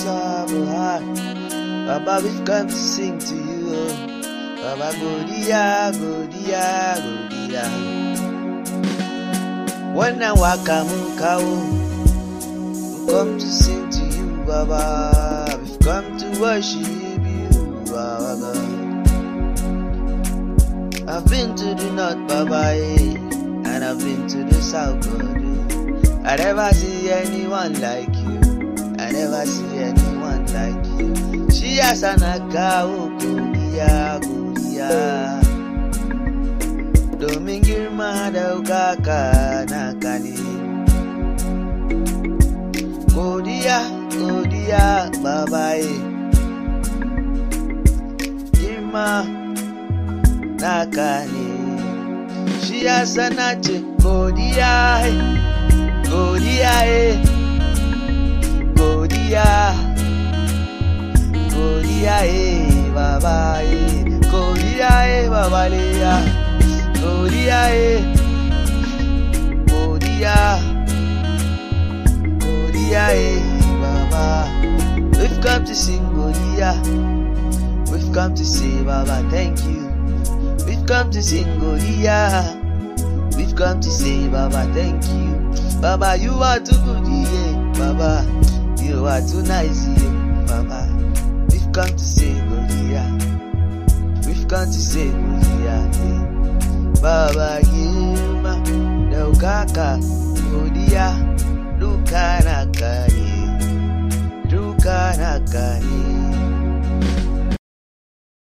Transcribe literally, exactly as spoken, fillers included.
trouble heart. Baba, we've come to sing to you. Oh. Baba, go dia, go dia, go dia. When I walk amukao, we come to sing to you, Baba. We've come to worship you, Baba God. I've been to the north, Baba, eh, and I've been to the south, God. I never see anyone like you. I never see anyone like you. She has an akao, Godia, Godia. Domingir Mada Ukaka Nakani. Godia, Godia, Baba. Girma Nakani. She has an ache, Godia. Godia, eh, Godia, Godia, eh, Baba, eh, Godia, eh, Baba, Leah, Godia, eh, Godia, Godia, eh, Baba. We've come to sing Godia. We've come to say, Baba, thank you. We've come to sing Godia. We've come to say, Baba, thank you. Baba, you are too good, yeah. Baba, you are too nice, yeah. Baba, we've come to say Godia. We've come to say Godia, yeah. Baba, Yilma, Daukaka, Godia, Lukanakani, Lukanakani.